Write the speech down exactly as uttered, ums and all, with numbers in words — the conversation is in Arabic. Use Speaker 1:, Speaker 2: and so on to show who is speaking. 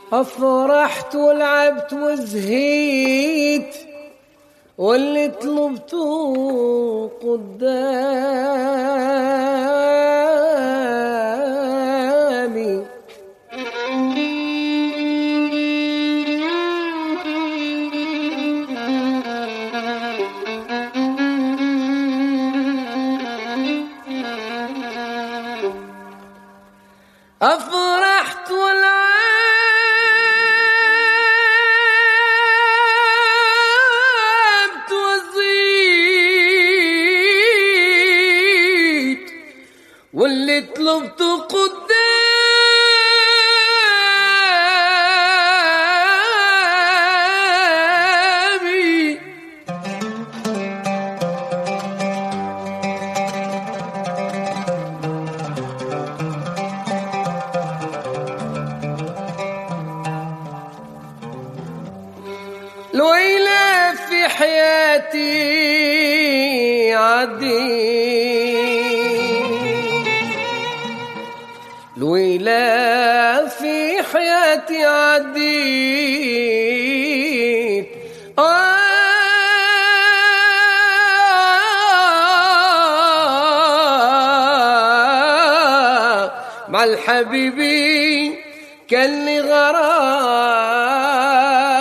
Speaker 1: أفرحت ولعبت وزهيت واللي طلبته قدامي. أفرحت ولعبت وزيد واللي طلبته قدامي. الويلة في حياتي عديت، الويلة في حياتي عديت، آه مع الحبيبي كان لي غرام.